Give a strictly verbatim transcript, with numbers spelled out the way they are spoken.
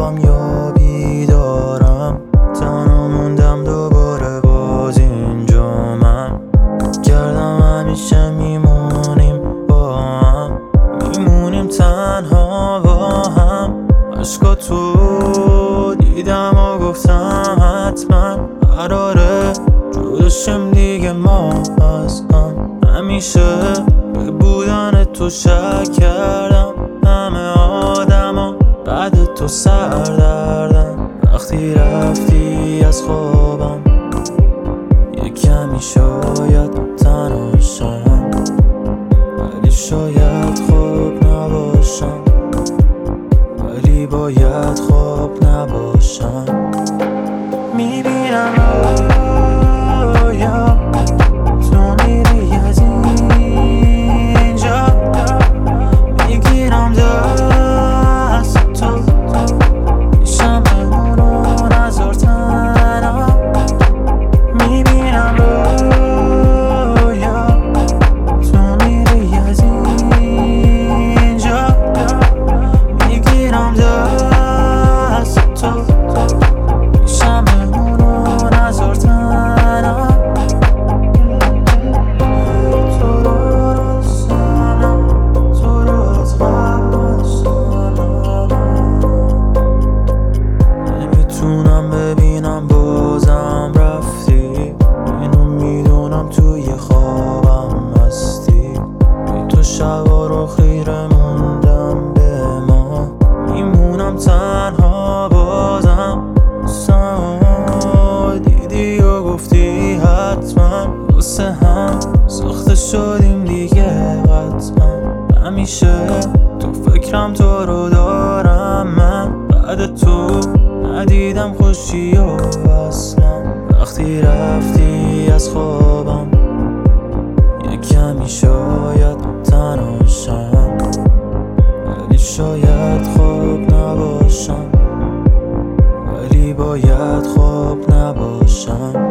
خوابم یا بیدارم، تنها موندم دوباره باز اینجا. من کردم همیشه میمونیم با هم، میمونیم تنها با هم. عشقا تو دیدم و گفتم حتما قراره جداشیم دیگه ما از هم. همیشه به بودن تو شک کردم، همه آدما بعد تو سردردن. وقتی رفتی از خوابم یه کمی شاید تنها شم، ولی شاید خواب نباشم، ولی باید خواب نباشم. میبینم رویا تو میری از اینجا، میگیرم دست تو، میشم بمونو نذار تنها. میبینم رویا تو میری از اینجا، میگیرم دست تو، میشم بمونو نذار تنها. تو رو رسانم، تو رو از غم رسانم. نمیتونم ببینم بازم رفتی، اینو میدونم توی خوابم هستی. بی تو شبا رو خیره موندم به ما، میمونم تنها بازم. سما دیدی و گفتی حتما واسه هم ساخته شدیم دیگه قطعا. همیشه تو فکرم تو رو دارم من، بعد تو ندیدم خوشی و اصلا. وقتی رفتی از خوابم یه کمی شاید تنها شم، ولی شاید خواب نباشم، ولی باید خواب نباشم.